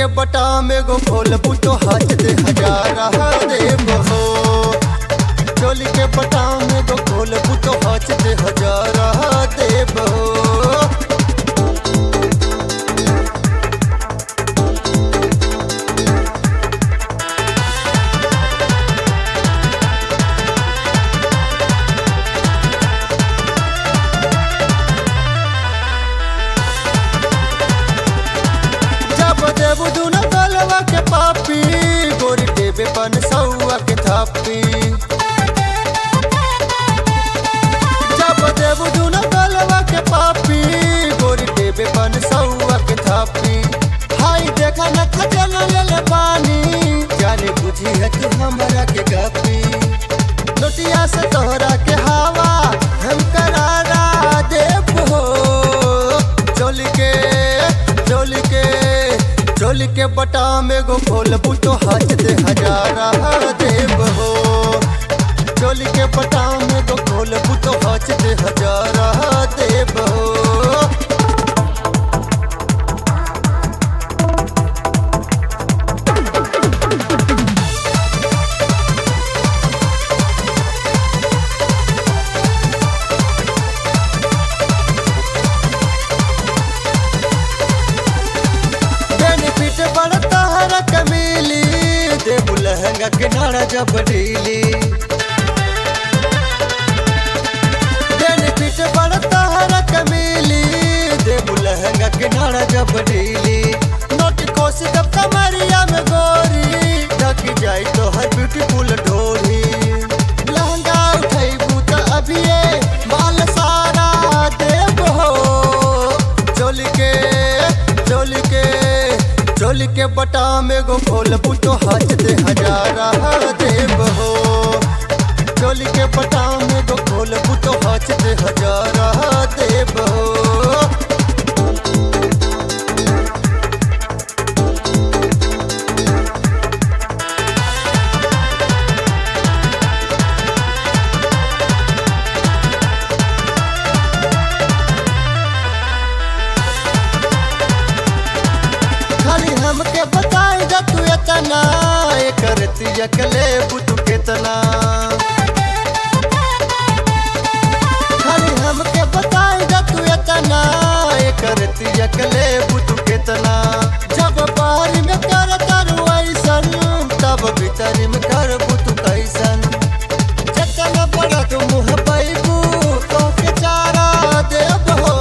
बटा में गो खोलबू तो हाथ दे हजारा देव हो। चोली के बटा में गो खोलबू तो हाथ दे हजारा देव हो। देबू दुनो गलवा के पापी गोरी देबे पन सौआ के थापी। जब देबू दुनो गलवा के पापी गोरी देबे पन सौआ के थापी। हाय देखा न खजन ले ले पानी जाने बुझी है तू हमरा के गपी। नोटिया से तोहरा के हवा हम करारा देव हो। चोली के बटा में गो खोलबू तो हाथ दे हजारा देव हो। चोली के बटा में गो खोलबू तो हाथ दे हजारा देव हो। बढ़ता हर कमीली देबू लहंगा के नारा जब ढीली। बेनिफिट बढ़ता हर कमीली देबू लहंगा के नारा जब ढीली। नोट कोस जब कमरिया में गोरी ढक जाए तो हर ब्यूटीफुल ढोली। लहंगा उठैबू तो अभी माल सारा देव हो। चोली के बटा में गो खोलबू तो हाथ दे हजारा देव हो। चोली के बटा में गो खोलबू तो हाथ दे हजारा देव हो। खाली हमके बताई जा तू इतना करती अकले बुतू कितना। खाली हमके बताई जा तू इतना करती अकले बुतू कितना। जब बाहरी में कर तारू ऐसन तब भीतरी में कर बुतू कैसन। जितना बड़ा तू मुँह पैबू तो के चारा देव हो।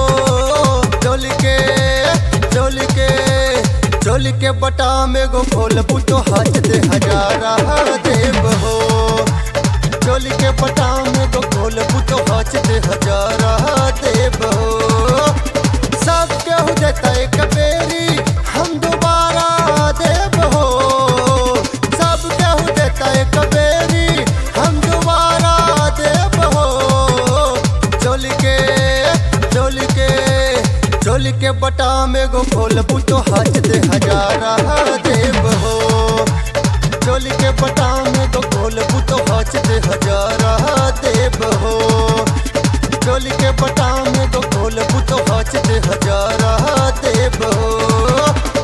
चोली के बटा में गो खोलबू तो हाथ दे हजारा देव हो। चोली के बटा में गो खोलबू तो हाथ दे हजारा देव हो। सब केहू देता एक बेरी हम दोबारा देव हो। सब केहू देता एक बेरी हम दोबारा देव हो। चोली के बटा में गो खोलबू तो हाथ दे हजारा देव हो। चोली के बटा में गो खोलबू तो हाथ दे हजारा देव हो। चोली के बटा में गो खोलबू तो हाथ दे हजारा देव हो।